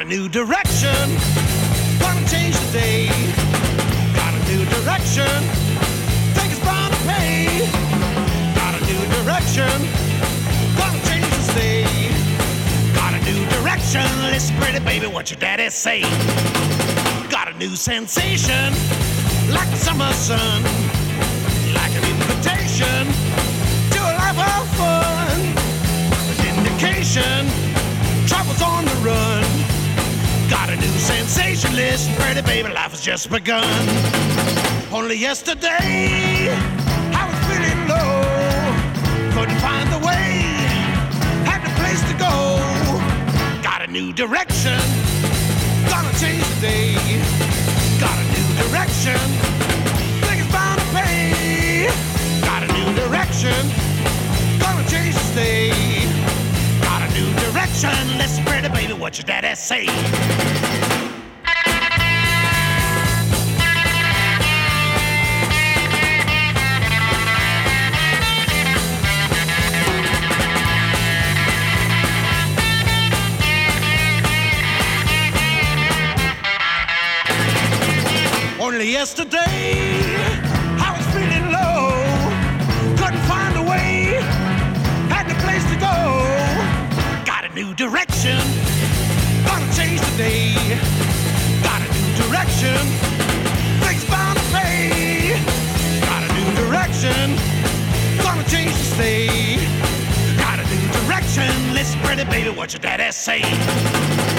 new direction, gonna change the day. Got a new direction, think it's bound to pay. Got a new direction, gonna change the day. Got a new direction, listen pretty baby, what your daddy say. Got a new sensation, like the summer sun, like an invitation to a life of fun. An indication, trouble's on the run. Got a new sensation, listen pretty baby, life has just begun. Only yesterday I was feeling low, couldn't find the way, had no place to go. Got a new direction, gonna change the day. Got a new direction, think it's bound to pay. Got a new direction, gonna change the day. Got a new direction, listen pretty baby, what your daddy say. Only yesterday I was feeling low, couldn't find a way, had no place to go. Got a new direction, gonna change the day. Got a new direction, things bound to pay. Got a new direction, gonna change the state. Got a new direction, listen pretty baby, what your daddy say.